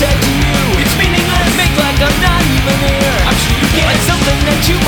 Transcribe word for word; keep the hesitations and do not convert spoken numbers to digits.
said to you, it's meaningless, make like I'm not even here. I'm sure you get like something that you